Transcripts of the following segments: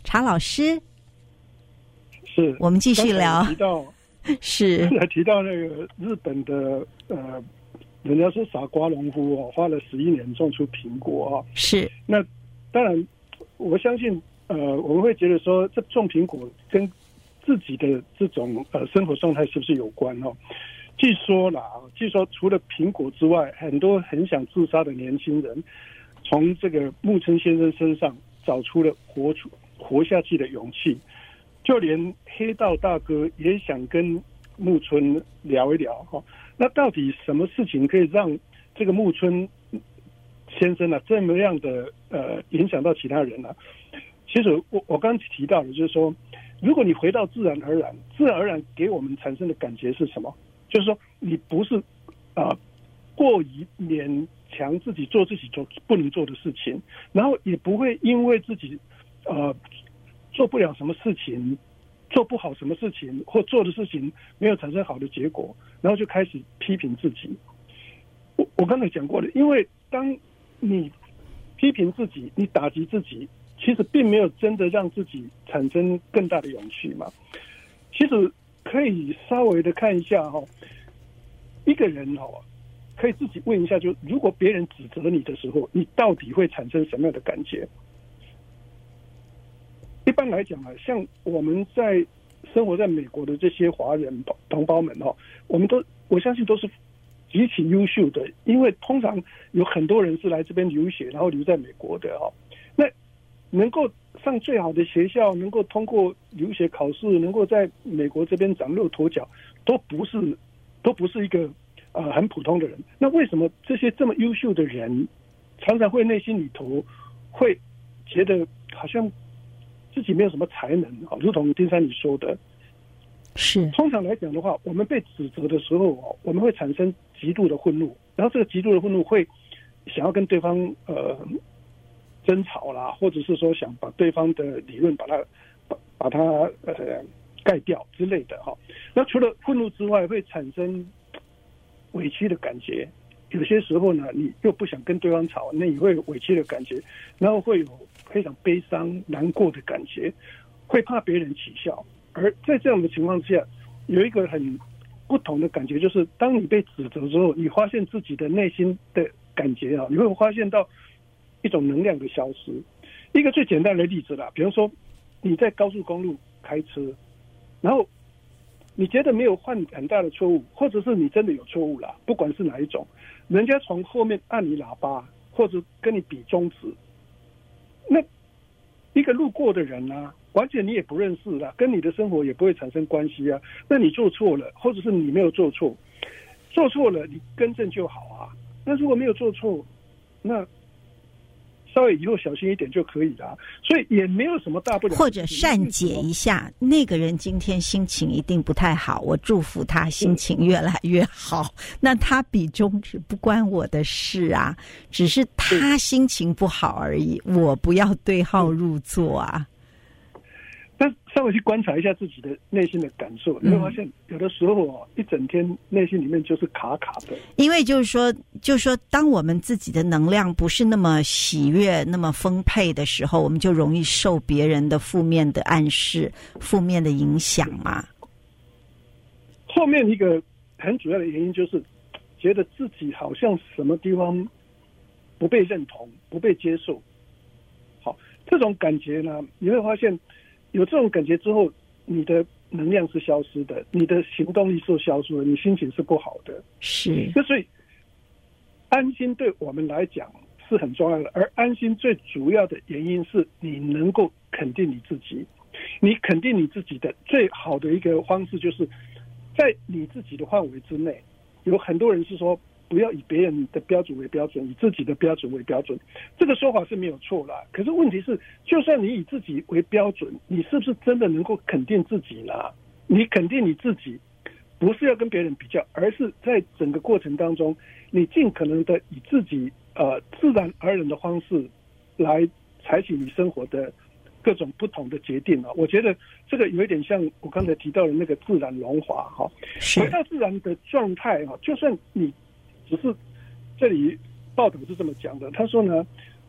查老师。 是， 我们继续聊。 提到是提到那个日本的人家说傻瓜农夫哦，花了11年种出苹果哦。 是， 那当然，我相信我们会觉得说，这种苹果跟自己的这种生活状态是不是有关哦？据说除了苹果之外，很多很想自杀的年轻人，从这个木村先生身上找出了活下去的勇气。就连黑道大哥也想跟木村聊一聊哈。那到底什么事情可以让这个木村先生啊这么样的影响到其他人呢？其实我刚提到的就是说，如果你回到自然而然给我们产生的感觉是什么？就是说你不是过于勉强自己做自己不能做的事情，然后也不会因为自己做不了什么事情，做不好什么事情，或做的事情没有产生好的结果，然后就开始批评自己。我刚才讲过了，因为当你批评自己，你打击自己，其实并没有真的让自己产生更大的勇气嘛。其实可以稍微的看一下一个人可以自己问一下，就如果别人指责你的时候，你到底会产生什么样的感觉？一般来讲像我们在生活在美国的这些华人同胞们我相信都是极其优秀的，因为通常有很多人是来这边留学，然后留在美国的那能够上最好的学校，能够通过留学考试，能够在美国这边崭露头角，都不是一个很普通的人。那为什么这些这么优秀的人，常常会内心里头会觉得好像自己没有什么才能如同丁山你说的， 是通常来讲的话，我们被指责的时候我们会产生极度的愤怒，然后这个极度的愤怒会想要跟对方争吵啦，或者是说想把对方的理论把它盖掉之类的那除了愤怒之外，会产生委屈的感觉。有些时候呢，你又不想跟对方吵，那你会有委屈的感觉，然后会有非常悲伤难过的感觉，会怕别人取笑。而在这样的情况之下，有一个很不同的感觉，就是当你被指责之后，你发现自己的内心的感觉你会发现到一种能量的消失。一个最简单的例子啦，比如说你在高速公路开车，然后你觉得没有犯很大的错误，或者是你真的有错误啦，不管是哪一种，人家从后面按你喇叭，或者跟你比中指，那一个路过的人完全你也不认识啦，跟你的生活也不会产生关系啊。那你做错了，或者是你没有做错，做错了你更正就好啊。那如果没有做错，那稍微以后小心一点就可以了，所以也没有什么大不了。 或者善解一下，那个人今天心情一定不太好，我祝福他心情越来越好。那他比中指不关我的事啊，只是他心情不好而已，我不要对号入座啊。 但稍微去观察一下自己的内心的感受，你会发现有的时候一整天内心里面就是卡卡的。 因为就是说当我们自己的能量不是那么喜悦那么丰沛的时候，我们就容易受别人的负面的暗示负面的影响嘛。 后面一个很主要的原因就是觉得自己好像什么地方不被认同不被接受。好，这种感觉呢，你会发现有这种感觉之后，你的能量是消失的，你的行动力是消失的，你心情是不好的。 是， 所以安心对我们来讲是很重要的，而安心最主要的原因是你能够肯定你自己。你肯定你自己的最好的一个方式，就是在你自己的范围之内。有很多人是说不要以别人的标准为标准，以自己的标准为标准，这个说法是没有错啦。可是问题是，就算你以自己为标准，你是不是真的能够肯定自己呢？你肯定你自己，不是要跟别人比较，而是在整个过程当中，你尽可能的以自己自然而然的方式来采取你生活的各种不同的决定。我觉得这个有一点像我刚才提到的那个自然融化回到自然的状态就算你只是这里报道是这么讲的，他说呢，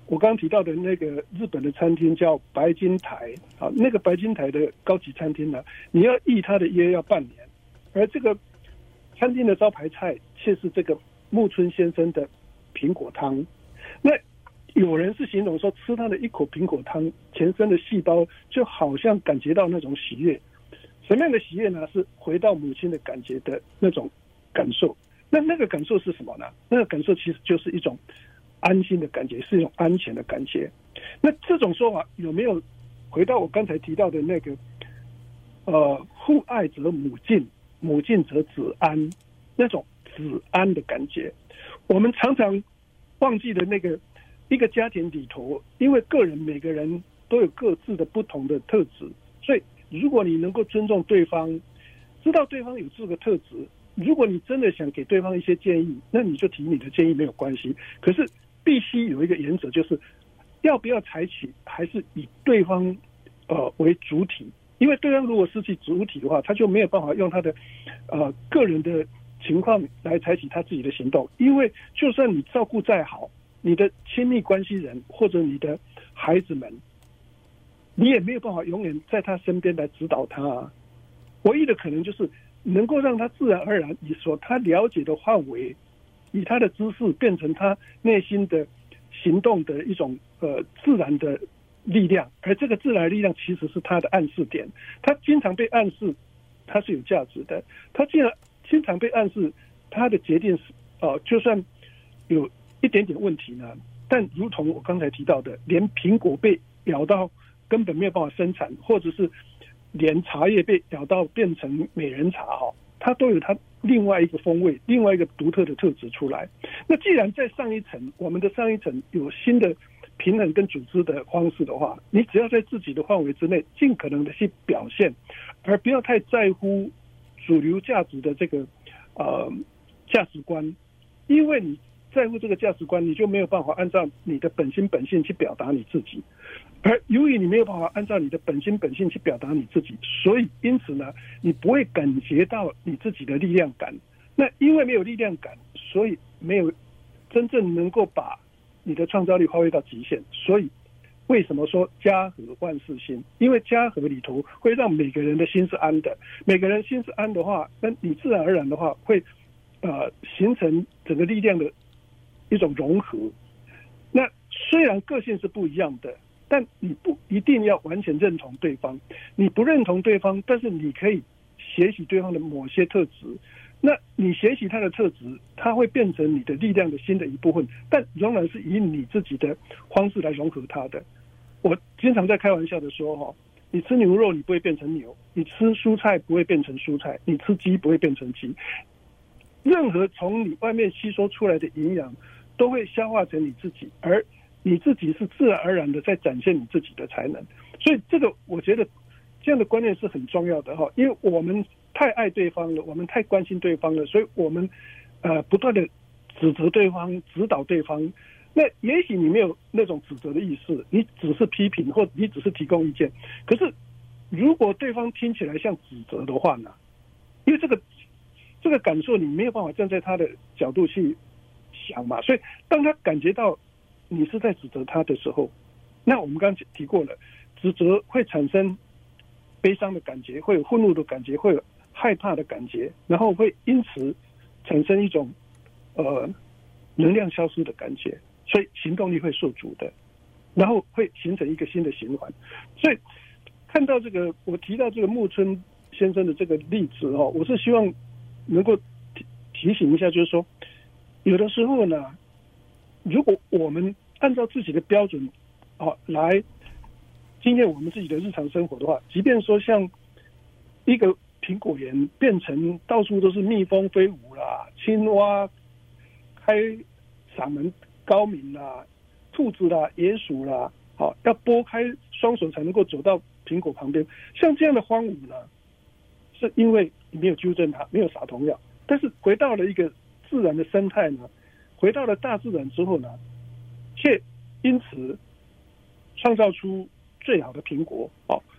我刚刚提到的那个日本的餐厅叫白金台啊，那个白金台的高级餐厅呢，你要议它的约要半年，而这个餐厅的招牌菜却是这个木村先生的苹果汤。那有人是形容说，吃他的一口苹果汤，全身的细胞就好像感觉到那种喜悦。什么样的喜悦呢？是回到母亲的感觉的那种感受。那个感受是什么呢？那个感受其实就是一种安心的感觉，是一种安全的感觉。那这种说法有没有回到我刚才提到的那个父爱则母敬，母敬则子安，那种子安的感觉？我们常常忘记了那个一个家庭里头，因为个人每个人都有各自的不同的特质，所以如果你能够尊重对方，知道对方有这个特质，如果你真的想给对方一些建议，那你就提你的建议没有关系。可是必须有一个原则，就是要不要采取，还是以对方为主体。因为对方如果失去主体的话，他就没有办法用他的个人的情况来采取他自己的行动。因为就算你照顾再好，你的亲密关系人或者你的孩子们，你也没有办法永远在他身边来指导他啊。唯一的可能就是能够让他自然而然以他了解的范围，以他的知识变成他内心的行动的一种自然的力量，而这个自然的力量其实是他的暗示点。他经常被暗示，他是有价值的。他经常被暗示，他的决定是就算有一点点问题呢，但如同我刚才提到的，连苹果被咬到根本没有办法生产，或者是连茶叶被咬到变成美人茶它都有它另外一个风味，另外一个独特的特质出来。那既然在上一层，我们的上一层有新的平衡跟组织的方式的话，你只要在自己的范围之内尽可能的去表现，而不要太在乎主流价值的这个价值观。因为你在乎这个价值观，你就没有办法按照你的本心本性去表达你自己。而由于你没有办法按照你的本心本性去表达你自己，所以因此呢，你不会感觉到你自己的力量感。那因为没有力量感，所以没有真正能够把你的创造力发挥到极限。所以为什么说家和万事兴？因为家和里头会让每个人的心是安的，每个人心是安的话，那你自然而然的话会形成整个力量的一种融合。那虽然个性是不一样的，但你不一定要完全认同对方。你不认同对方，但是你可以学习对方的某些特质。那你学习他的特质，他会变成你的力量的新的一部分，但仍然是以你自己的方式来融合他的。我经常在开玩笑的说你吃牛肉你不会变成牛，你吃蔬菜不会变成蔬菜，你吃鸡不会变成鸡。任何从你外面吸收出来的营养都会消化成你自己，而你自己是自然而然的在展现你自己的才能。所以这个我觉得这样的观念是很重要的因为我们太爱对方了，我们太关心对方了，所以我们不断的指责对方，指导对方。那也许你没有那种指责的意思，你只是批评或你只是提供意见。可是如果对方听起来像指责的话呢，因为这个感受你没有办法站在他的角度去想嘛，所以当他感觉到你是在指责他的时候，那我们刚刚提过了，指责会产生悲伤的感觉，会有愤怒的感觉，会有害怕的感觉，然后会因此产生一种能量消失的感觉，所以行动力会受阻的，然后会形成一个新的循环。所以看到这个，我提到这个木村先生的这个例子我是希望能够提醒一下，就是说有的时候呢，如果我们按照自己的标准来经验我们自己的日常生活的话，即便说像一个苹果园变成到处都是蜜蜂飞舞啦，青蛙开嗓门高鸣啦，兔子啦，野鼠啦，要拨开双手才能够走到苹果旁边，像这样的荒芜呢，是因为你没有纠正它，没有撒农药。但是回到了一个自然的生态呢，回到了大自然之后呢，却因此创造出最好的苹果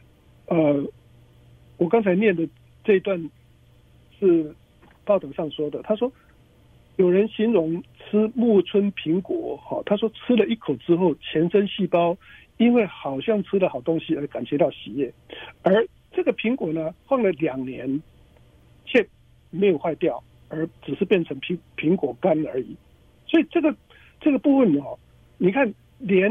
我刚才念的这一段是报道上说的，他说有人形容吃木村苹果，他说吃了一口之后，全身细胞因为好像吃了好东西而感觉到喜悦，而这个苹果呢，放了2年，却没有坏掉，而只是变成苹果干而已。所以这个部分你看连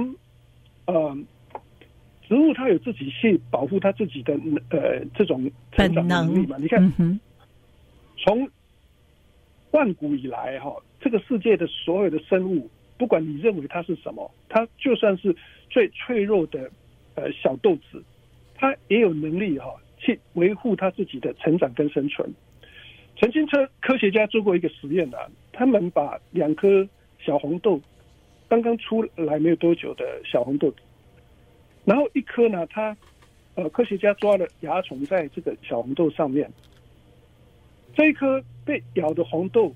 植物它有自己去保护它自己的这种成长能力嘛？你看，从万古以来这个世界的所有的生物，不管你认为它是什么，它就算是最脆弱的小豆子，它也有能力去维护它自己的成长跟生存。曾经科学家做过一个实验他们把2颗小红豆，刚刚出来没有多久的小红豆，然后一颗呢，科学家抓了蚜虫在这个小红豆上面，这一颗被咬的红豆，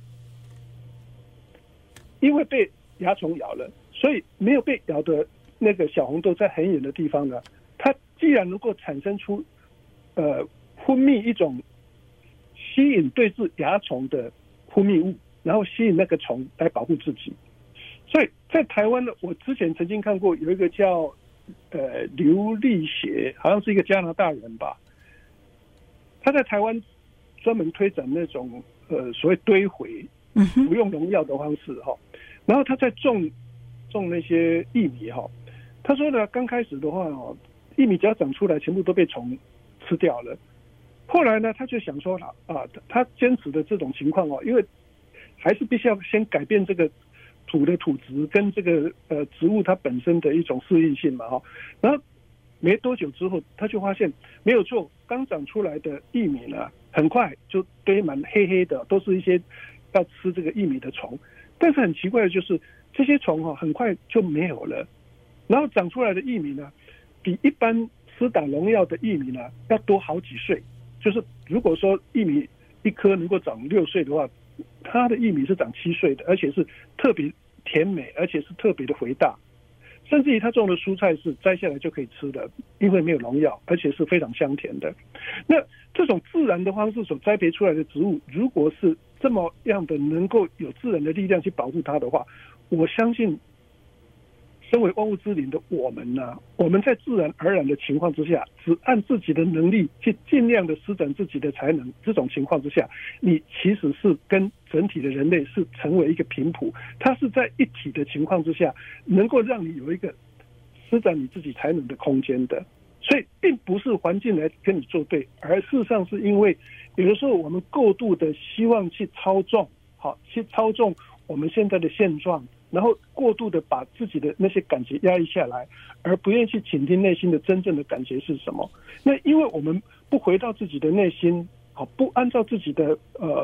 因为被蚜虫咬了，所以没有被咬的那个小红豆在很远的地方呢，它既然能够产生出分泌一种吸引对治蚜虫的分泌物，然后吸引那个虫来保护自己。所以在台湾呢，我之前曾经看过有一个叫刘立协，好像是一个加拿大人吧，他在台湾专门推展那种所谓堆肥，不用农药的方式然后他在种那些薏米他说呢，刚开始的话薏米只要长出来，全部都被虫吃掉了。后来呢，他就想说他坚持的这种情况因为还是必须要先改变这个土的土质跟这个植物它本身的一种适应性嘛然后没多久之后，他就发现没有错，刚长出来的薏米呢，很快就堆满黑黑的，都是一些要吃这个薏米的虫。但是很奇怪的就是，这些虫很快就没有了，然后长出来的薏米呢，比一般施打农药的薏米呢要多好几岁。就是如果说薏米一颗能够长6岁的话，它的薏米是长7岁的，而且是特别甜美，而且是特别的肥大。甚至于他种的蔬菜是摘下来就可以吃的，因为没有农药，而且是非常香甜的。那这种自然的方式所栽培出来的植物，如果是这么样的能够有自然的力量去保护它的话，我相信身为万物之灵的我们呢，我们在自然而然的情况之下，只按自己的能力去尽量的施展自己的才能，这种情况之下，你其实是跟整体的人类是成为一个频谱，它是在一体的情况之下，能够让你有一个施展你自己才能的空间的。所以并不是环境来跟你作对，而事实上是因为有的时候我们过度的希望去操纵我们现在的现状，然后过度的把自己的那些感觉压抑下来，而不愿意去倾听内心的真正的感觉是什么。那因为我们不回到自己的内心，不按照自己的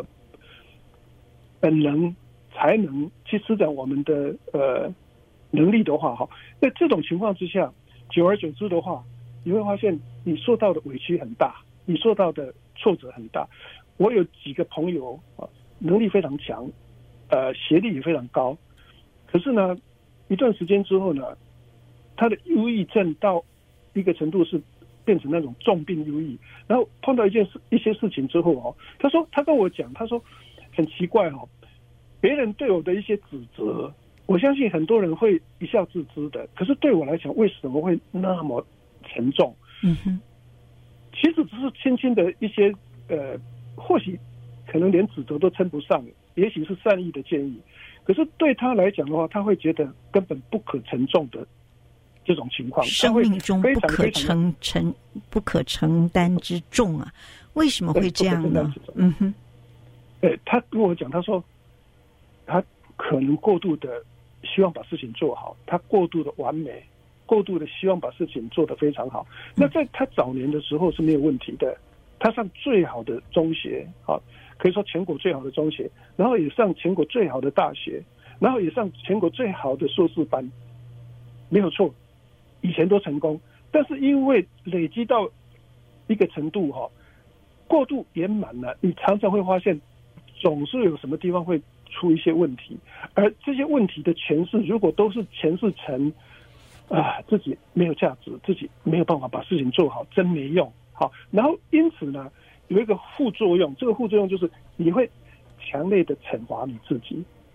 本能才能去施展我们的能力的话，那这种情况之下，久而久之的话，你会发现你受到的委屈很大，你受到的挫折很大。我有几个朋友能力非常强，学历也非常高，可是呢，一段时间之后呢，他的忧郁症到一个程度是变成那种重病忧郁，然后碰到一些事情之后他跟我讲，他说很奇怪别人对我的一些指责，我相信很多人会一笑置之的，可是对我来讲，为什么会那么沉重？其实只是轻轻的一些或许可能连指责都称不上，也许是善意的建议，可是对他来讲的话，他会觉得根本不可承重的这种情况， 生命中不可承担之重啊！为什么会这样呢？ 他跟我讲，他说他可能过度的希望把事情做好，他过度的完美，过度的希望把事情做得非常好。那在他早年的时候是没有问题的，他上最好的中学可以说全国最好的中学，然后也上全国最好的大学，然后也上全国最好的硕士班，没有错，以前都成功。但是因为累积到一个程度过度圆满了，你常常会发现总是有什么地方会出一些问题，而这些问题的诠释如果都是诠释成自己没有价值，自己没有办法把事情做好，真没用然后因此呢有一个副作用，这个副作用就是你会强烈的惩罚你自己，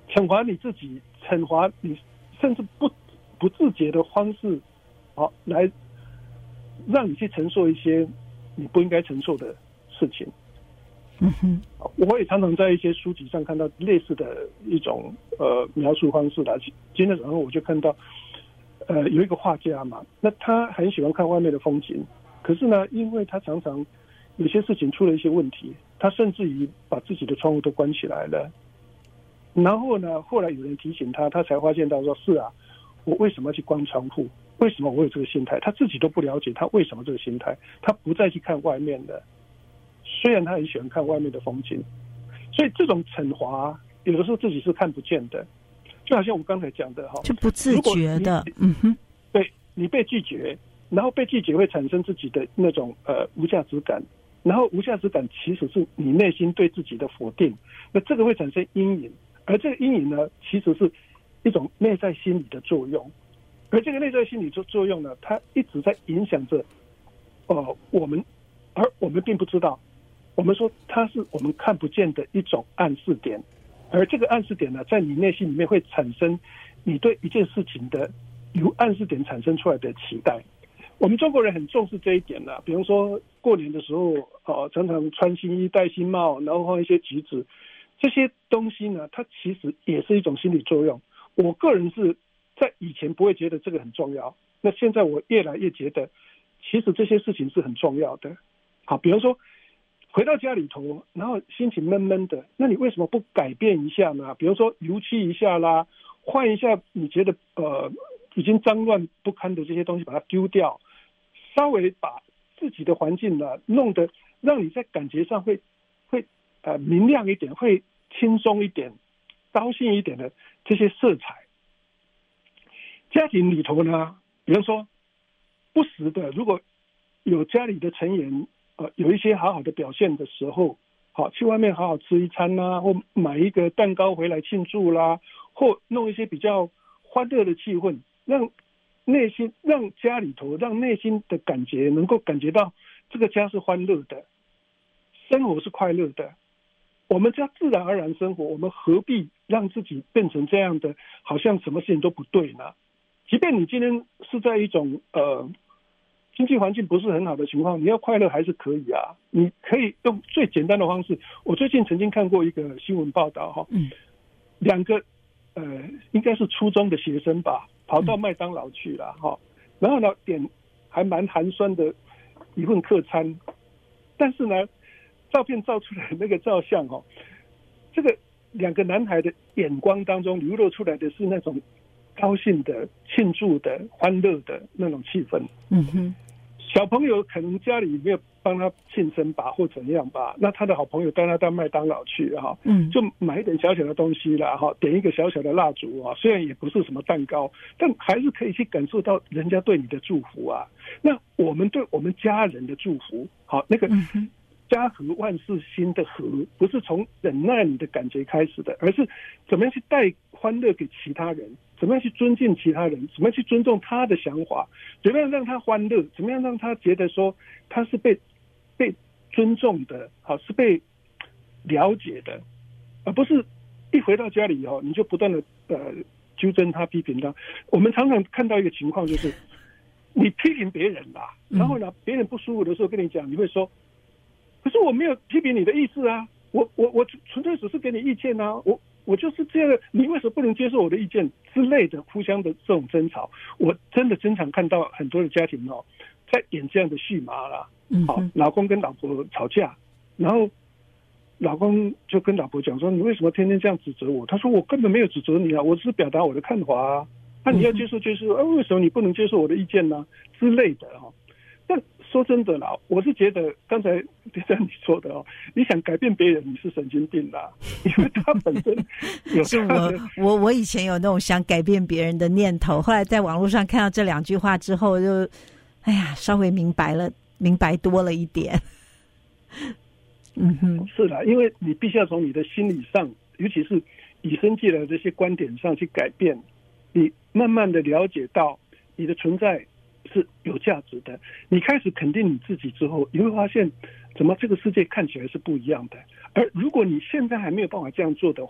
惩罚你自己，惩罚你，甚至不自觉的方式，好来让你去承受一些你不应该承受的事情。我也常常在一些书籍上看到类似的一种描述方式啦。今天早上我就看到，有一个画家嘛，那他很喜欢看外面的风景，可是呢，因为他常常有些事情出了一些问题，他甚至于把自己的窗户都关起来了。然后呢，后来有人提醒他，他才发现到说，是啊，我为什么要去关窗户？为什么我有这个心态？他自己都不了解他为什么这个心态，他不再去看外面的。虽然他很喜欢看外面的风景，所以这种惩罚有的时候自己是看不见的，就好像我刚才讲的哈， 就不自觉的， 对，你被拒绝，然后被拒绝会产生自己的那种无价值感，然后无价值感其实是你内心对自己的否定，那这个会产生阴影，而这个阴影呢，其实是一种内在心理的作用，而这个内在心理作用呢，它一直在影响着我们，而我们并不知道。我们说它是我们看不见的一种暗示点，而这个暗示点呢，在你内心里面会产生你对一件事情的由暗示点产生出来的期待。我们中国人很重视这一点啦，比方说过年的时候，常常穿新衣戴新帽，然后放一些橘子，这些东西呢，它其实也是一种心理作用。我个人是在以前不会觉得这个很重要，那现在我越来越觉得，其实这些事情是很重要的。好，比方说回到家里头，然后心情闷闷的，那你为什么不改变一下呢？比如说油漆一下啦，换一下你觉得已经脏乱不堪的这些东西，把它丢掉，稍微把自己的环境呢弄得让你在感觉上会明亮一点，会轻松一点，高兴一点的这些色彩。家庭里头呢，比如说不时的，如果有家里的成员有一些好好的表现的时候，好去外面好好吃一餐啦，或买一个蛋糕回来庆祝啦，或弄一些比较欢乐的气氛，让家里头，让内心的感觉能够感觉到这个家是欢乐的，生活是快乐的。我们家自然而然生活，我们何必让自己变成这样的，好像什么事情都不对呢？即便你今天是在一种经济环境不是很好的情况，你要快乐还是可以啊。你可以用最简单的方式。我最近曾经看过一个新闻报道哈，两个应该是初中的学生吧，跑到麦当劳去了哈，然后呢点还蛮寒酸的一份客餐，但是呢，照片照出来那个照相哦，这个两个男孩的眼光当中流露出来的是那种高兴的、庆祝的、欢乐的那种气氛。小朋友可能家里没有帮他庆生吧，或怎样吧，那他的好朋友带他到麦当劳去哈，就买一点小小的东西啦哈，点一个小小的蜡烛啊，虽然也不是什么蛋糕，但还是可以去感受到人家对你的祝福啊。那我们对我们家人的祝福，好，那个家和万事兴的和，不是从忍耐你的感觉开始的，而是怎么样去带欢乐给其他人，怎么样去尊敬其他人，怎么样去尊重他的想法，怎么样让他欢乐，怎么样让他觉得说他是被尊重的，好，是被了解的，而不是一回到家里以后你就不断的纠正他、批评他。我们常常看到一个情况，就是你批评别人啦，然后呢，别人不舒服的时候跟你讲，你会说，可是我没有批评你的意思啊，我纯粹只是给你意见啊，我就是这样的，你为什么不能接受我的意见之类的互相的这种争吵。我真的经常看到很多的家庭在演这样的戏码啦。好，老公跟老婆吵架，然后老公就跟老婆讲说，你为什么天天这样指责我？他说我根本没有指责你啊，我只是表达我的看法啊，那你要接受接受，为什么你不能接受我的意见呢？之类的哈。但说真的啦，我是觉得刚才像你说的你想改变别人，你是神经病啦，因为他本身有是我以前有那种想改变别人的念头，后来在网络上看到这两句话之后，就稍微明白多了一点。 是啦，因为你必须要从你的心理上，尤其是与生俱来的这些观点上去改变，你慢慢的了解到你的存在是有价值的，你开始肯定你自己之后，你会发现怎么这个世界看起来是不一样的。而如果你现在还没有办法这样做的话，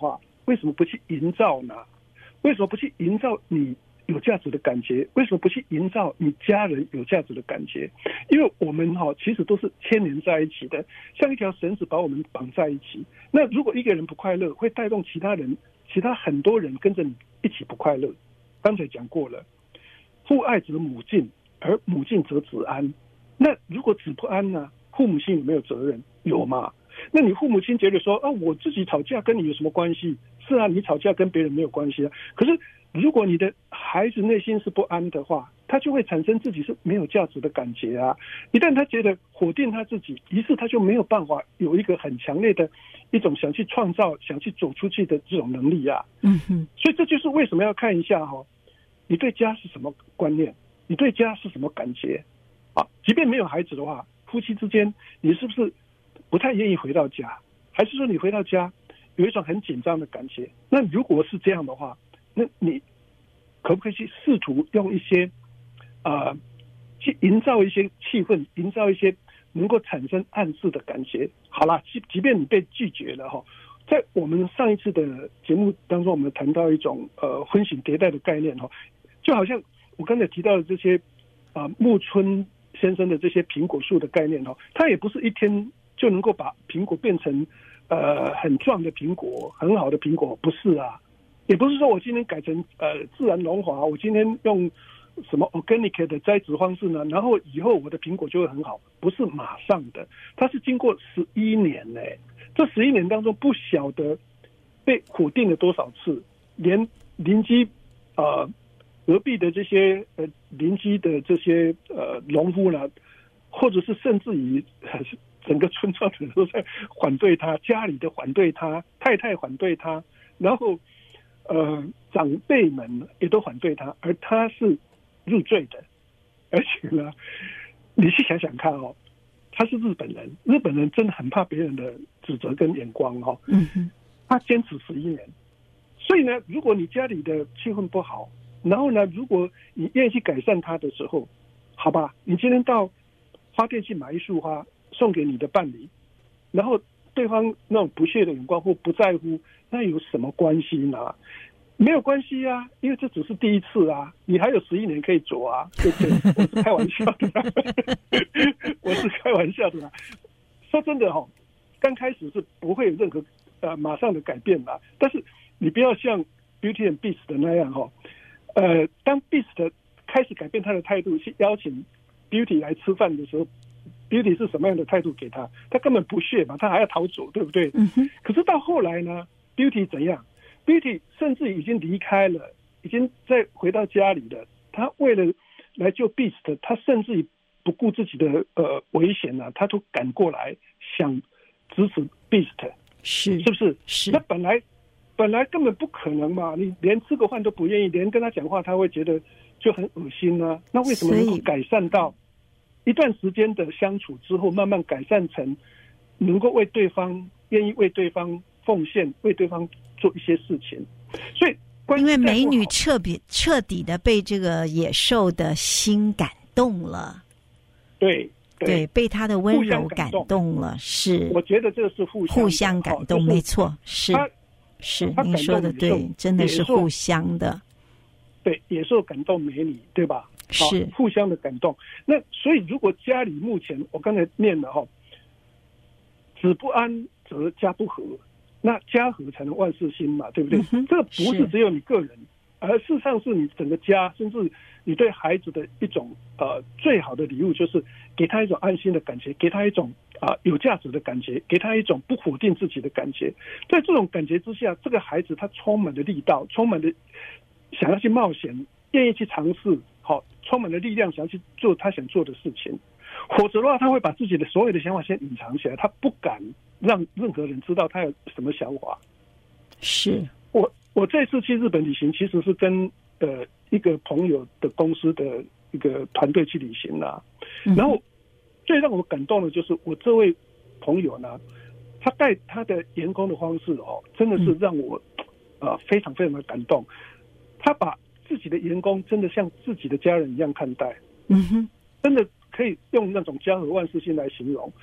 为什么不去营造呢？为什么不去营造你有价值的感觉？为什么不去营造你家人有价值的感觉？因为我们其实都是牵连在一起的，像一条绳子把我们绑在一起。那如果一个人不快乐，会带动其他很多人跟着你一起不快乐。刚才讲过了，父爱则母敬，而母敬则子安。那如果子不安呢？父母亲有没有责任？有嘛？那你父母亲觉得说我自己吵架跟你有什么关系？是啊，你吵架跟别人没有关系啊。可是如果你的孩子内心是不安的话，他就会产生自己是没有价值的感觉啊。一旦他觉得否定他自己，于是他就没有办法有一个很强烈的一种想去创造、想去走出去的这种能力啊。所以这就是为什么要看一下你对家是什么观念，你对家是什么感觉啊？即便没有孩子的话，夫妻之间你是不是不太愿意回到家？还是说你回到家有一种很紧张的感觉？那如果是这样的话，那你可不可以去试图用一些去营造一些气氛，营造一些能够产生暗示的感觉？好啦，即便你被拒绝了在我们上一次的节目当中，我们谈到一种分型迭代的概念就好像我刚才提到的这些木村先生的这些苹果树的概念他也不是一天就能够把苹果变成很壮的苹果，很好的苹果，不是啊。也不是说我今天改成自然龙华，我今天用什么 organic 的栽植方式呢，然后以后我的苹果就会很好，不是马上的，它是经过11年呢。这11年当中不晓得被否定了多少次，连邻居隔壁的这些邻居的这些农夫呢，或者是甚至于整个村庄的人都在反对他，家里的反对他，太太反对他，然后长辈们也都反对他，而他是入罪的。而且呢，你去想想看他是日本人，日本人真的很怕别人的指责跟眼光他坚持11年。所以呢，如果你家里的气氛不好，然后呢，如果你愿意去改善它的时候，好吧，你今天到花店去买一束花送给你的伴侣，然后对方那种不屑的眼光或不在乎，那有什么关系呢？没有关系啊，因为这只是第一次啊，你还有11年可以走啊，对不对？我是开玩笑的我是开玩笑的说真的刚开始是不会有任何马上的改变的，但是你不要像 Beauty and Beast 的那样当 Beast 开始改变他的态度，去邀请 Beauty 来吃饭的时候，Beauty 是什么样的态度给他？他根本不屑嘛，他还要逃走，对不对？可是到后来呢 ，Beauty 怎样 ？Beauty 甚至已经离开了，已经再回到家里了。他为了来救 Beast， 他甚至于不顾自己的危险他都赶过来想支持 Beast， 是不是？是。那本来根本不可能嘛，你连吃个饭都不愿意，连跟他讲话他会觉得就很恶心啊。那为什么能够改善到一段时间的相处之后，慢慢改善成能够为对方愿意为对方奉献，为对方做一些事情？所以因为美女彻底的被这个野兽的心感动了， 对， 被他的温柔感动了，是。 我觉得这是互相感动，没错，是你说的对，真的是互相的。 对，野兽感动美女，对吧？ 是互相的感动。那所以如果家里目前我刚才念了子不安则家不和，那家和才能万事兴嘛，对不对？这个不是只有你个人，而事实上是你整个家，甚至你对孩子的一种最好的礼物，就是给他一种安心的感觉，给他一种有价值的感觉，给他一种不否定自己的感觉。在这种感觉之下，这个孩子他充满了力道，充满了想要去冒险，愿意去尝试，充满了力量，想要去做他想做的事情。否则的话，他会把自己的所有的想法先隐藏起来，他不敢让任何人知道他有什么想法。 是我这次去日本旅行，其实是跟一个朋友的公司的一个团队去旅行然后最让我感动的就是我这位朋友呢，他带他的员工的方式真的是让我非常非常的感动。他把自己的员工真的像自己的家人一样看待，真的可以用那种家和万事兴来形容。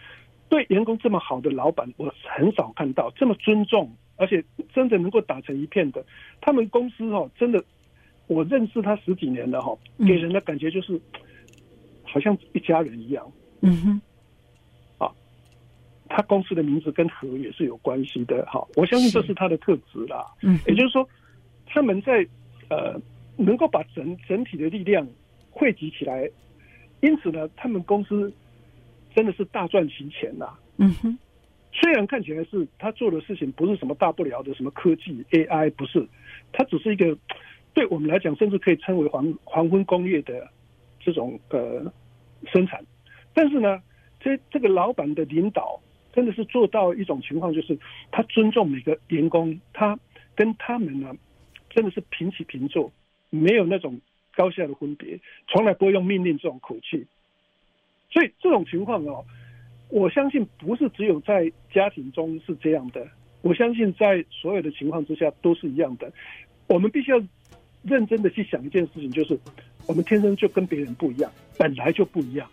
对员工这么好的老板，我很少看到这么尊重，而且真的能够打成一片的。他们公司真的，我认识他10几年了给人的感觉就是好像一家人一样。他公司的名字跟和也是有关系的。我相信这是他的特质啦。也就是说，他们在能够把整体的力量汇集起来，因此呢，他们公司真的是大赚其钱啦。虽然看起来是他做的事情不是什么大不了的，什么科技 AI 不是，他只是一个对我们来讲甚至可以称为黄昏工业的这种生产。但是呢，这个老板的领导真的是做到一种情况，就是他尊重每个员工，他跟他们呢真的是平起平坐，没有那种高下的分别，从来不会用命令这种口气。所以这种情况我相信不是只有在家庭中是这样的，我相信在所有的情况之下都是一样的。我们必须要认真的去想一件事情，就是我们天生就跟别人不一样，本来就不一样。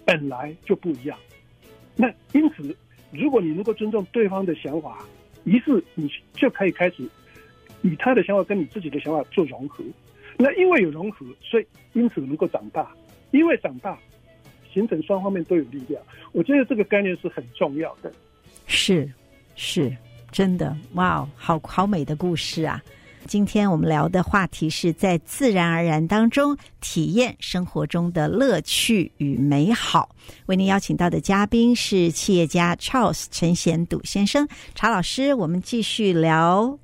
那因此，如果你能够尊重对方的想法，于是你就可以开始以他的想法跟你自己的想法做融合。那因为有融合，所以因此能够长大，因为长大形成双方面都有力量。我觉得这个概念是很重要的。 是真的，哇，好美的故事啊！今天我们聊的话题是在自然而然当中体验生活中的乐趣与美好。为您邀请到的嘉宾是企业家 Charles 陈显笃先生。查老师，我们继续聊。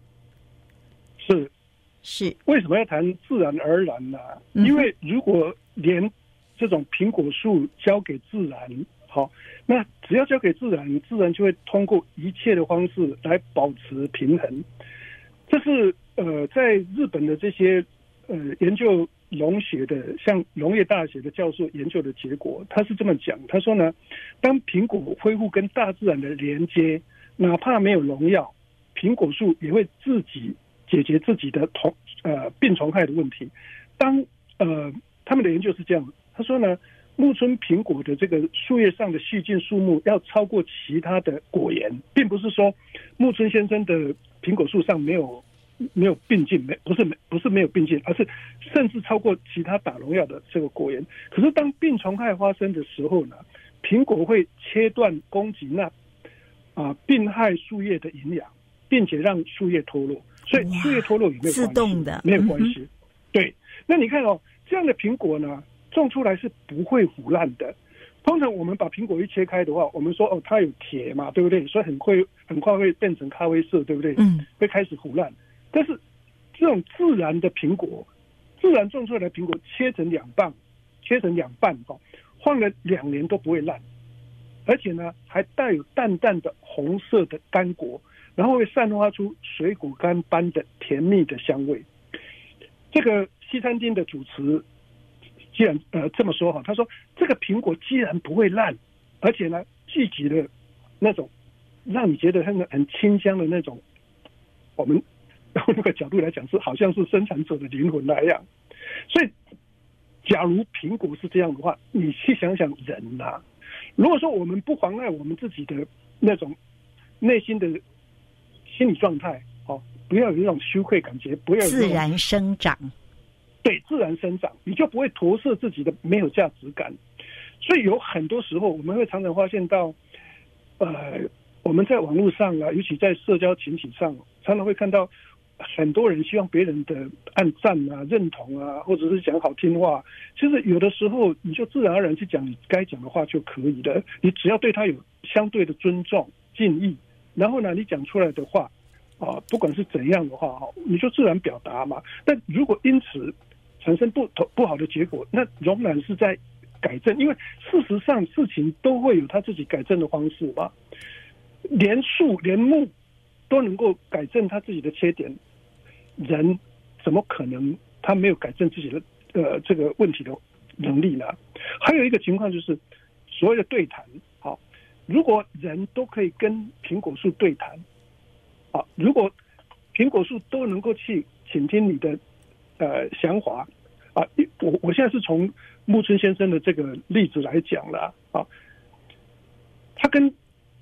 是为什么要谈自然而然呢？因为如果连这种苹果树交给自然，那只要交给自然，自然就会通过一切的方式来保持平衡。这是在日本的这些研究农学的，像农业大学的教授研究的结果，他是这么讲，他说呢，当苹果恢复跟大自然的连接，哪怕没有农药，苹果树也会自己解决自己的病虫害的问题。当他们的研究是这样，他说呢，木村苹果的这个树叶上的细菌数目要超过其他的果园，并不是说木村先生的苹果树上没有病菌，不是没有病菌，而是甚至超过其他打农药的这个果园。可是当病虫害发生的时候呢，苹果会切断攻击那病害树叶的营养，并且让树叶脱落。所以树叶脱落也没有关系， 自动的没有关系。对，那你看这样的苹果呢，种出来是不会腐烂的。通常我们把苹果一切开的话，我们说它有铁嘛，对不对？所以很快会变成咖啡色，对不对？会开始腐烂。但是这种自然的苹果，自然种出来的苹果切成两半，放了2年都不会烂，而且呢还带有淡淡的红色的干果，然后会散发出水果干般的甜蜜的香味。这个西餐厅的主持既然这么说他说这个苹果既然不会烂，而且呢聚集了那种让你觉得很清香的那种，我们从那个角度来讲是好像是生产者的灵魂那样。所以假如苹果是这样的话，你去想想人如果说我们不妨碍我们自己的那种内心的心理状态，不要有那种羞愧感觉，不要有自然生长。 对，自然生长，你就不会投射自己的没有价值感。所以有很多时候我们会常常发现到我们在网络上尤其在社交群体上，常常会看到很多人希望别人的按赞认同或者是讲好听话。其实有的时候你就自然而然去讲你该讲的话就可以了，你只要对他有相对的尊重敬意，然后呢你讲出来的话不管是怎样的话你就自然表达嘛。但如果因此产生不好的结果，那仍然是在改正，因为事实上事情都会有他自己改正的方式嘛。连树连木都能够改正他自己的缺点，人怎么可能他没有改正自己的这个问题的能力呢？还有一个情况就是所谓的对谈。如果人都可以跟苹果树对谈，如果苹果树都能够去倾听你的想法我现在是从木村先生的这个例子来讲了他跟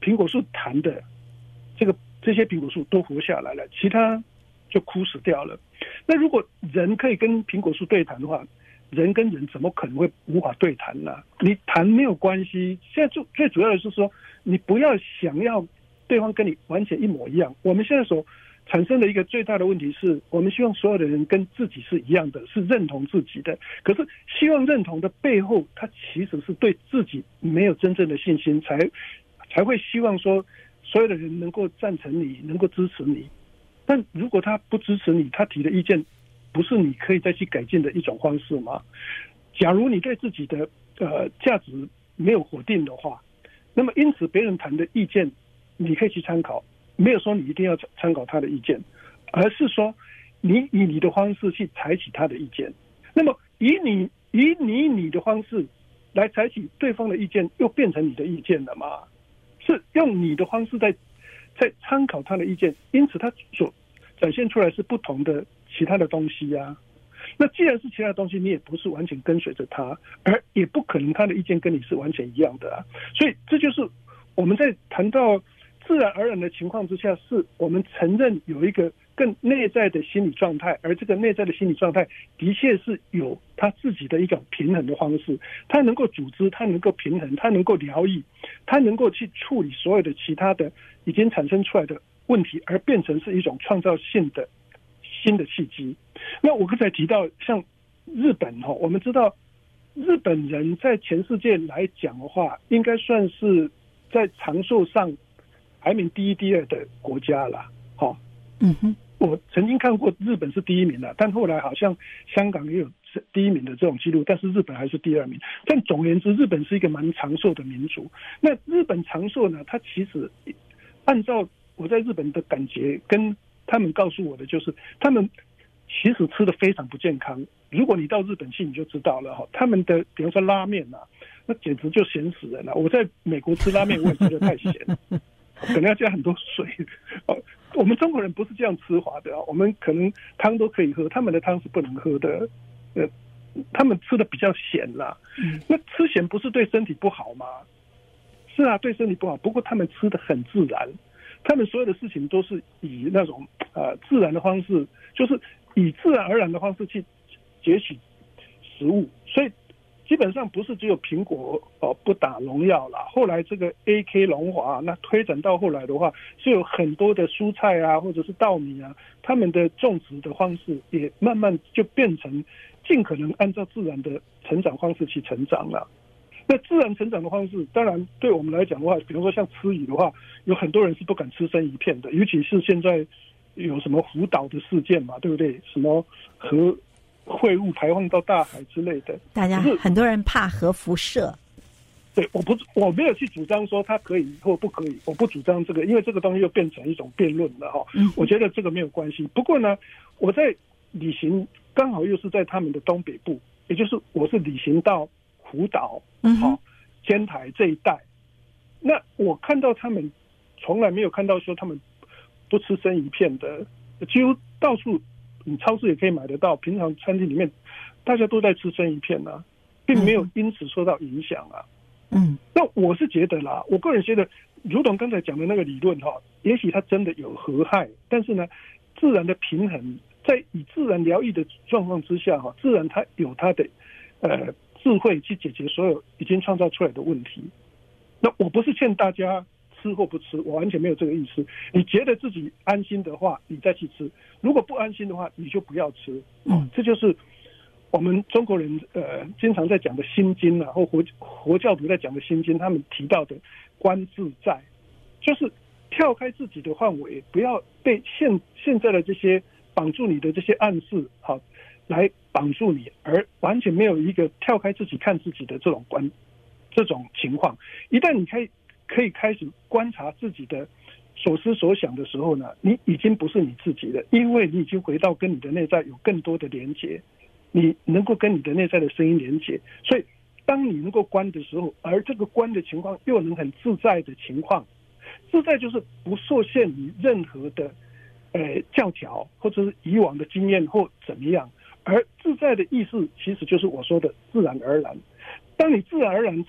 苹果树谈的这些苹果树都活下来了，其他就枯死掉了。那如果人可以跟苹果树对谈的话，人跟人怎么可能会无法对谈呢？你谈没有关系，现在最主要的是说，你不要想要对方跟你完全一模一样。我们现在所产生的一个最大的问题是，我们希望所有的人跟自己是一样的，是认同自己的。可是希望认同的背后，他其实是对自己没有真正的信心，才会希望说所有的人能够赞成你，能够支持你。但如果他不支持你，他提的意见不是你可以再去改进的一种方式吗？假如你对自己的价值没有否定的话，那么因此别人谈的意见你可以去参考，没有说你一定要参考他的意见，而是说你以你的方式去采取他的意见。那么以你的方式来采取对方的意见，又变成你的意见了吗？是用你的方式在参考他的意见，因此他所展现出来是不同的其他的东西啊。那既然是其他东西，你也不是完全跟随着他，而也不可能他的意见跟你是完全一样的啊。所以这就是我们在谈到自然而然的情况之下，是我们承认有一个更内在的心理状态，而这个内在的心理状态的确是有他自己的一种平衡的方式，他能够组织，他能够平衡，他能够疗愈，他能够去处理所有的其他的已经产生出来的问题，而变成是一种创造性的新的契机。那我刚才提到像日本，我们知道日本人在全世界来讲的话，应该算是在长寿上排名第一第二的国家了。我曾经看过日本是第一名的，但后来好像香港也有第一名的这种记录，但是日本还是第二名。但总而言之，日本是一个蛮长寿的民族。那日本长寿呢，它其实按照我在日本的感觉跟他们告诉我的，就是他们其实吃的非常不健康。如果你到日本去你就知道了，他们的比方说拉面啊，那简直就咸死人了。我在美国吃拉面我也觉得太咸，可能要加很多水。我们中国人不是这样吃法的，我们可能汤都可以喝，他们的汤是不能喝的。他们吃的比较咸啦。那吃咸不是对身体不好吗？是啊，对身体不好，不过他们吃的很自然，他们所有的事情都是以那种自然的方式，就是以自然而然的方式去截取食物，所以基本上不是只有苹果不打农药啦，后来这个 AK 龙华，那推展到后来的话，是有很多的蔬菜啊，或者是稻米啊，他们的种植的方式也慢慢就变成尽可能按照自然的成长方式去成长了。那自然成长的方式，当然对我们来讲的话，比如说像吃鱼的话，有很多人是不敢吃生鱼片的，尤其是现在有什么福岛的事件嘛，对不对？什么核废物排放到大海之类的， 大家很多人怕核辐射。 对，我没有去主张说它可以或不可以，我不主张这个，因为这个东西又变成一种辩论了哈。我觉得这个没有关系。不过呢，我在旅行刚好又是在他们的东北部，也就是我是旅行到福岛、仙台这一带，那我看到他们从来没有看到说他们不吃生鱼片的，几乎到处你超市也可以买得到，平常餐厅里面大家都在吃生鱼片啊，并没有因此受到影响啊。那我是觉得啦，我个人觉得，如同刚才讲的那个理论哈，也许它真的有合害，但是呢，自然的平衡，在以自然疗愈的状况之下哈，自然它有它的智慧去解决所有已经创造出来的问题。那我不是劝大家吃或不吃，我完全没有这个意思。你觉得自己安心的话，你再去吃；如果不安心的话，你就不要吃。这就是我们中国人经常在讲的心经啊，或佛教徒在讲的心经，他们提到的观自在，就是跳开自己的范围，不要被现在的这些绑住你的这些暗示好来绑住你，而完全没有一个跳开自己看自己的这种情况。一旦你可以开始观察自己的所思所想的时候呢，你已经不是你自己了，因为你已经回到跟你的内在有更多的连结，你能够跟你的内在的声音连结。所以当你能够观的时候，而这个观的情况又能很自在的情况，自在就是不受限于任何的教条或者是以往的经验或怎么样，而自在的意思其实就是我说的自然而然。当你自然而然在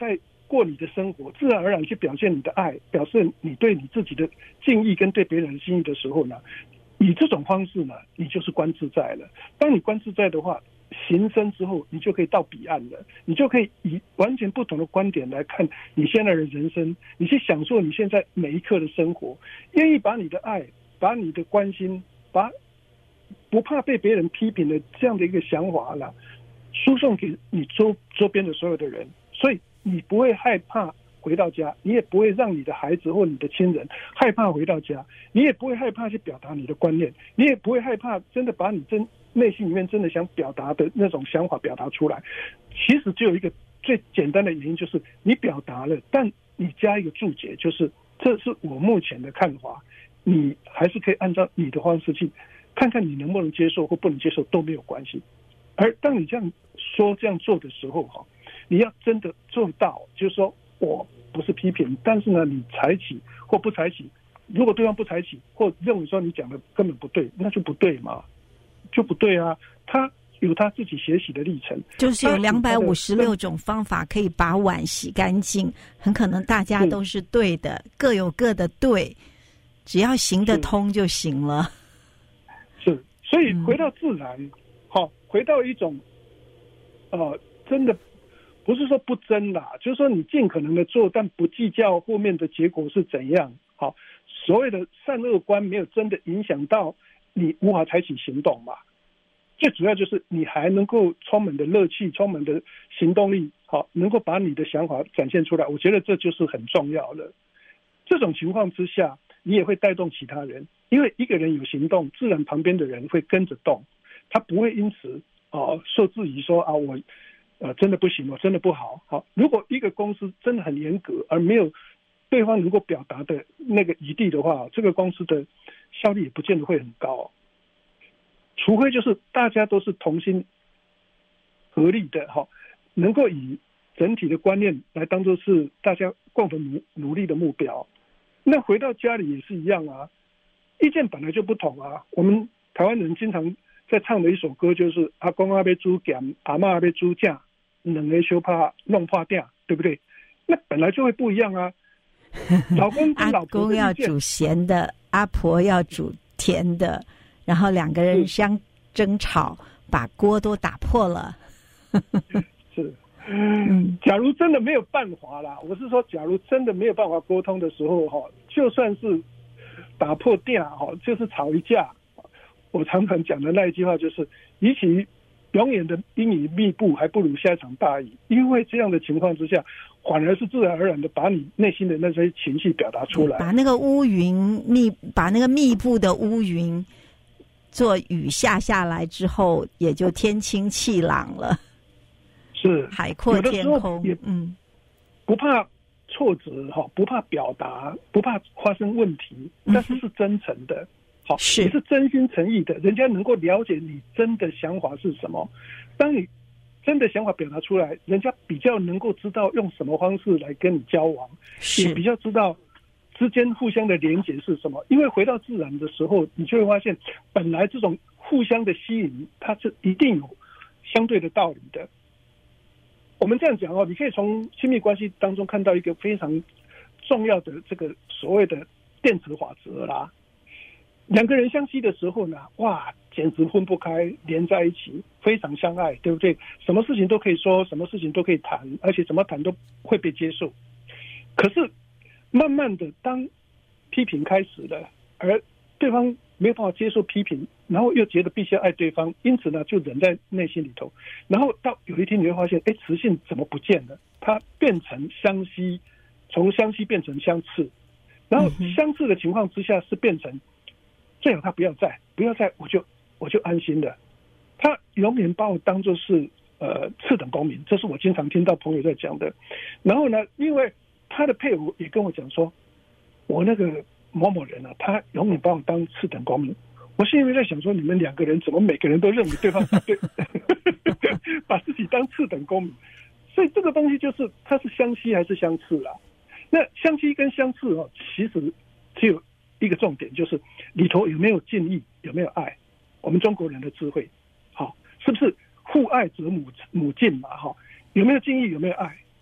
过你的生活，自然而然去表现你的爱，表示你对你自己的敬意跟对别人的心意的时候呢，以这种方式呢，你就是观自在了。当你观自在的话，行深之后，你就可以到彼岸了，你就可以以完全不同的观点来看你现在的人生，你去享受你现在每一刻的生活，愿意把你的爱，把你的关心，把不怕被别人批评的这样的一个想法啦，输送给你周边的所有的人，所以你不会害怕回到家，你也不会让你的孩子或你的亲人害怕回到家，你也不会害怕去表达你的观念，你也不会害怕真的把你内心里面真的想表达的那种想法表达出来。其实只有一个最简单的原因，就是你表达了，但你加一个注解，就是这是我目前的看法，你还是可以按照你的方式去看看你能不能接受或不能接受都没有关系。而当你这样说这样做的时候，你要真的做到，就是说我不是批评，但是呢你采取或不采取，如果对方不采取或认为说你讲的根本不对，那就不对嘛，就不对啊。他有他自己学习的历程， 就是有256种方法可以把碗洗干净，很可能大家都是对的，各有各的对，只要行得通就行了。 是，所以回到自然，回到一种真的不是说不争啦，就是说你尽可能的做，但不计较后面的结果是怎样。所谓的善恶观没有真的影响到你无法采取行动嘛。最主要就是你还能够充满的乐趣，充满的行动力，能够把你的想法展现出来，我觉得这就是很重要的。这种情况之下，你也会带动其他人，因为一个人有行动，自然旁边的人会跟着动，他不会因此受质疑说我真的不行，我真的不好。如果一个公司真的很严格，而没有对方能够表达的那个余地的话，这个公司的效率也不见得会很高。除非就是大家都是同心合力的，能够以整体的观念来当作是大家共同努力的目标。那回到家里也是一样啊，意见本来就不同啊。我们台湾人经常在唱的一首歌就是阿公要煮咸，阿嬷要煮酱，两个相怕弄破鼎，对不对？那本来就会不一样啊。老公跟老婆阿公要煮咸的，阿婆要煮甜的，然后两个人相争吵，把锅都打破了。 是，假如真的没有办法啦，我是说，假如真的没有办法沟通的时候，就算是打破店，就是吵一架。我常常讲的那一句话就是，与其永远的阴雨密布，还不如下一场大雨。因为这样的情况之下，反而是自然而然的把你内心的那些情绪表达出来， 把那个把那个密布的乌云做雨下来之后，也就天清气朗了， 是海阔天空。 也不怕挫折，不怕表达，不怕发生问题，但是是真诚的。 是你是真心诚意的，人家能够了解你真的想法是什么。当你真的想法表达出来，人家比较能够知道用什么方式来跟你交往，也比较知道之间互相的连结是什么。因为回到自然的时候，你就会发现，本来这种互相的吸引，它是一定有相对的道理的。我们这样讲你可以从亲密关系当中看到一个非常重要的这个所谓的电磁法则啦。两个人相吸的时候呢，哇，简直分不开，连在一起，非常相爱，对不对？什么事情都可以说，什么事情都可以谈，而且怎么谈都会被接受。可是慢慢的，当批评开始了，而对方没有办法接受批评，然后又觉得必须要爱对方，因此呢就忍在内心里头。然后到有一天你会发现，磁性怎么不见了？它变成相吸，从相吸变成相斥，然后相斥的情况之下是变成最好他不要在，我就安心了。他永远把我当作是次等公民，这是我经常听到朋友在讲的。然后呢，因为他的配偶也跟我讲说，我那个某某人他永远把我当次等公民。我心里面在想说，你们两个人怎么每个人都认为对方对，把自己当次等公民？所以这个东西就是它是相吸还是相斥啦？那相吸跟相斥其实只有一个重点，就是里头有没有敬意，有没有爱。我们中国人的智慧，是不是父爱则母敬嘛？有没有敬意，有没有爱？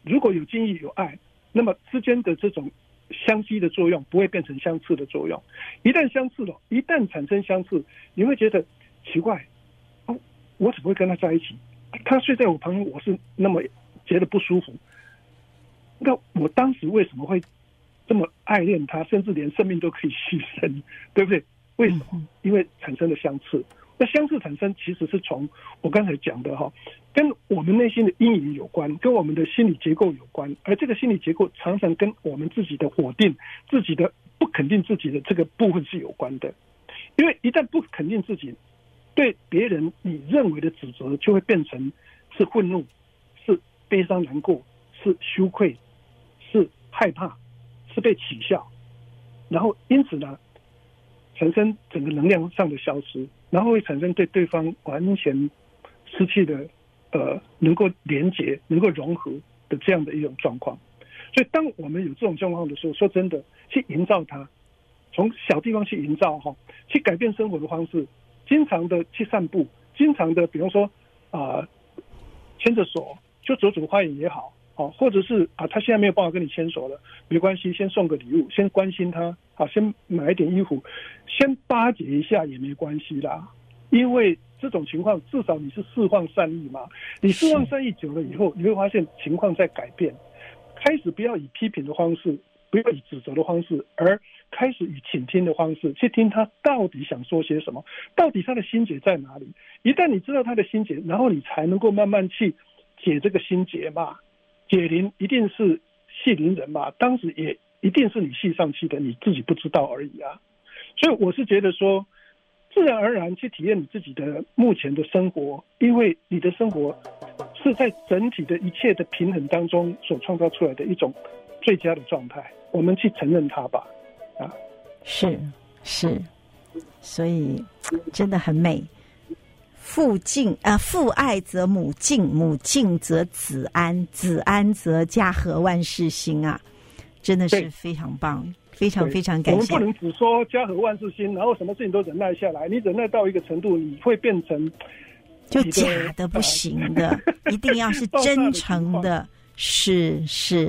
如果有敬意有爱，那么之间的这种相吸的作用不会变成相斥的作用。一旦相斥了，一旦产生相斥，你会觉得奇怪，我怎么会跟他在一起？他睡在我旁边，我是那么觉得不舒服。那我当时为什么会这么爱恋他，甚至连生命都可以牺牲，对不对？为什么？因为产生了相斥。那相斥产生其实是从我刚才讲的跟我们内心的阴影有关，跟我们的心理结构有关，而这个心理结构常常跟我们自己的否定、自己的不肯定自己的这个部分是有关的。因为一旦不肯定自己，对别人你认为的指责就会变成是愤怒、是悲伤难过、是羞愧、是害怕、是被取笑，然后因此呢产生整个能量上的消失，然后会产生对对方完全失去的能够连结、能够融合的这样的一种状况。所以当我们有这种状况的时候，说真的，去营造它，从小地方去营造去改变生活的方式，经常的去散步，经常的比方说牵着手就走走花园也好，或者是他现在没有办法跟你牵手了，没关系，先送个礼物，先关心他，先买一点衣服，先巴结一下也没关系啦。因为这种情况至少你是释放善意嘛，你释放善意久了以后，你会发现情况在改变，开始不要以批评的方式，不要以指责的方式，而开始以倾听的方式去听他到底想说些什么，到底他的心结在哪里。一旦你知道他的心结，然后你才能够慢慢去解这个心结嘛。解铃一定是系铃人嘛，当时也一定是你系上去的，你自己不知道而已啊。所以我是觉得说，自然而然去体验你自己的目前的生活，因为你的生活是在整体的一切的平衡当中所创造出来的一种最佳的状态，我们去承认它吧。 是，所以真的很美。父爱则母敬，母敬则子安，子安则家和万事兴啊！真的是非常棒，非常非常感谢。 我们不能只说家和万事兴，然后什么事情都忍耐下来。你忍耐到一个程度，你会变成就假的不行的，一定要是真诚的，是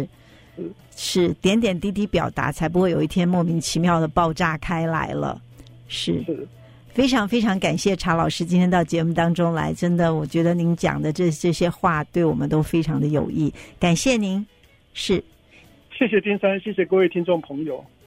点点滴滴表达，才不会有一天莫名其妙的爆炸开来了。是。非常非常感谢查老师今天到节目当中来，真的我觉得您讲的这些话对我们都非常的有益，感谢您。是， 谢谢金山，谢谢各位听众朋友。